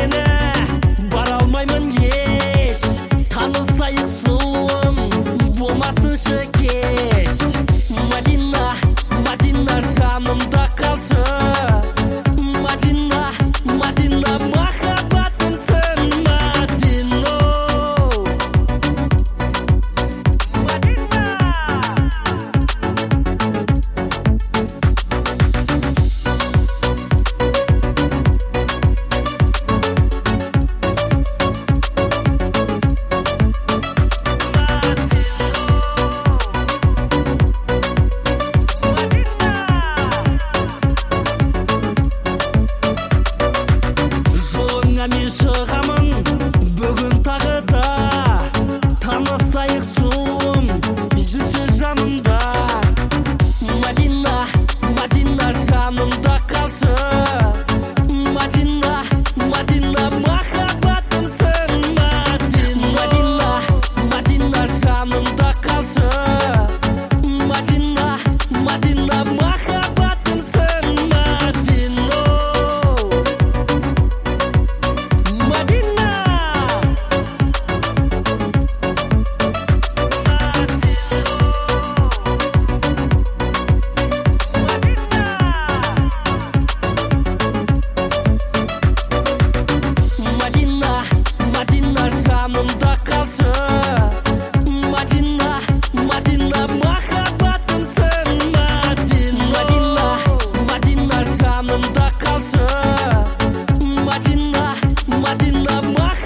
сені бара алмаймын еш, танысайық сұлуым болмасыншы кеш. Мадина, Мадина жанымда қалшы, Мадина, Мадина махаббатымсың, Мадина. Жолыңа мен шығамын бүгін тағы да, танысайық сұлуым жүрші жанымда. Мадина, Мадина жанымда қалшы, Мадина, Мадина махаббатымсың, Мадина. Мадина, Мадина жанымда қалшы, Мадина, Мадина махаббатымсың, Мадина. Мадина. Мадина, Мадина жанымда қалшы, Мадина, Мадина махаббатымсың, Мадина. Мадина жанымда қалшы, Мадина, Мадина махаббатымсың.